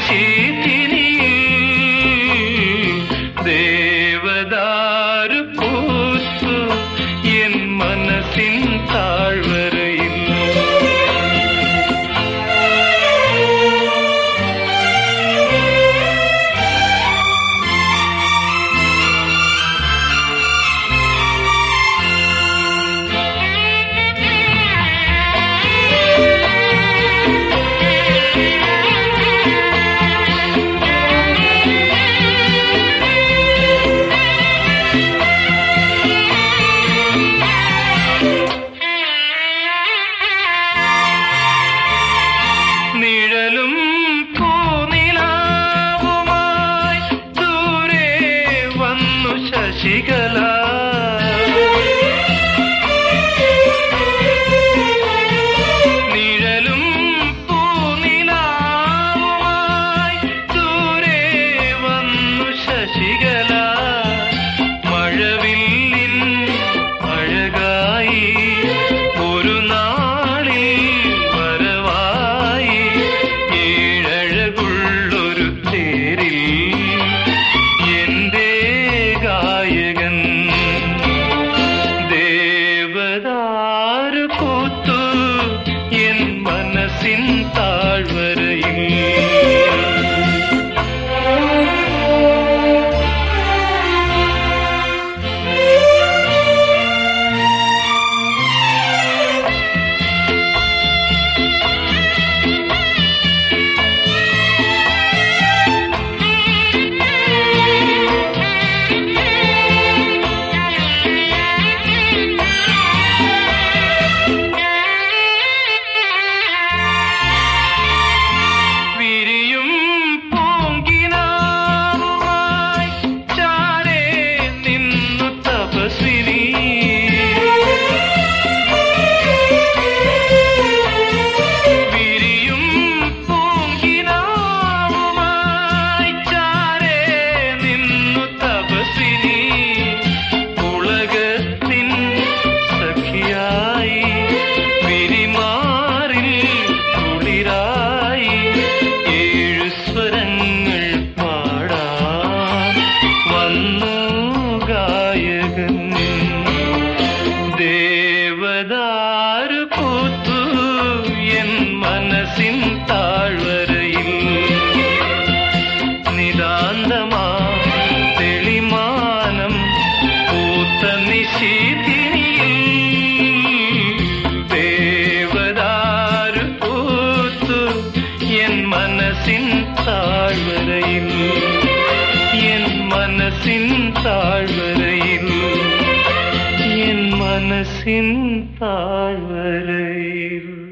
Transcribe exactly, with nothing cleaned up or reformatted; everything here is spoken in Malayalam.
നിശീതിനിയിൽ ദേവദാരു പൂത്തു എൻ മനസ്സിൻ താഴ്വരയിൽ. നിഴലും പൂനിലാവുമായി ദൂരെ വന്നു ശശികല. നിഴലും പൂനിലാവുമായി ദൂരെ വന്നു ശശികല. മഴവില്ലിൻ അഴകായി ഒരു നാളിൽ വരവായി ഏഴഴകുള്ളൊരു തേരിൽ എന്റെ ഗായകൻ. ദേവദാരു പൂത്തു എൻ മനസ്സിൻ താഴ്വരയിൽ. ദേവദാരു പൂത്തു എൻ മനസ്സിൻ താഴ്വരയിൽ. നിതാന്തമാ തെളിമാനം പൂത്ത നിശീതിനിയിൽ ദേവദാരു പൂത്തു എൻ മനസ്സിൻ താഴ്വരയിൽ. എൻ മനസ്സിൻ താഴ്വരയിൽ. എൻ മനസ്സിൻ താഴ്വരയിൽ.